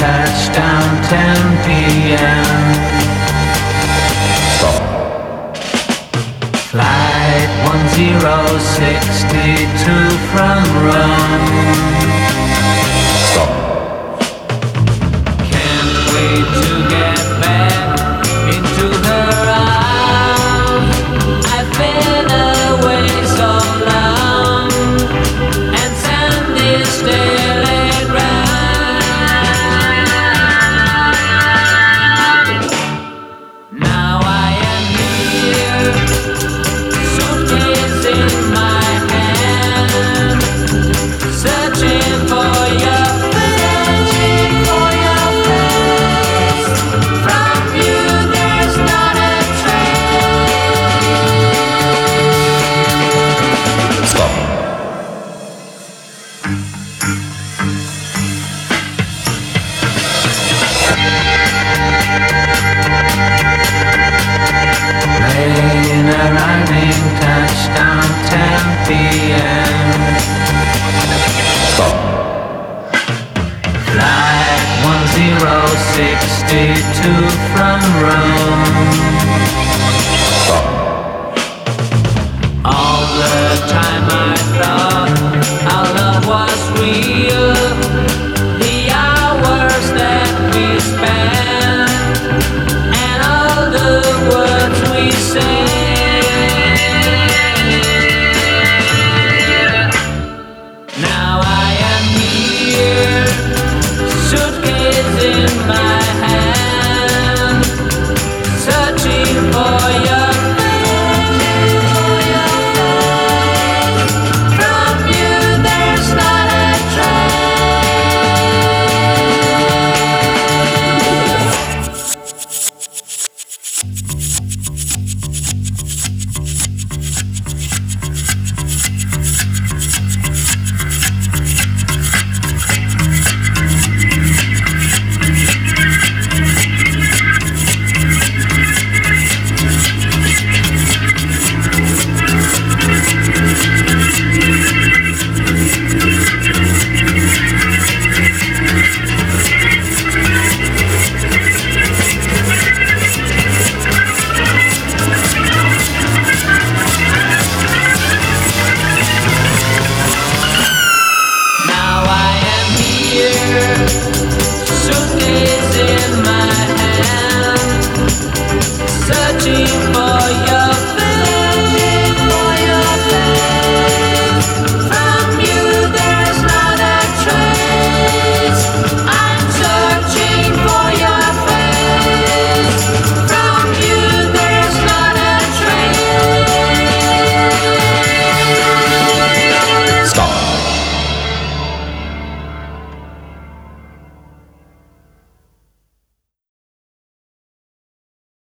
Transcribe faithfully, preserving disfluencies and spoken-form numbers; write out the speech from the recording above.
touchdown ten p.m. Stop. Flight one zero six two from Rome. Stop. Can't wait to get back into her arms. I've been away so long, and sand is still around. Now I am here, suitcase in my hand, searching for your searching for your face. From you there's not a trace. Stop. Plane arriving, touchdown ten p.m. Stop. Flight one zero six two from Rome. Stop. All the time I thought our love was real. The hours that we spent